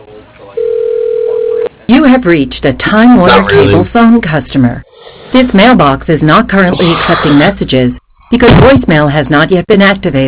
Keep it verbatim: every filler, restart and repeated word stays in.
You have reached a Time Warner Not really. Cable phone customer. This mailbox is not currently accepting messages because voicemail has not yet been activated.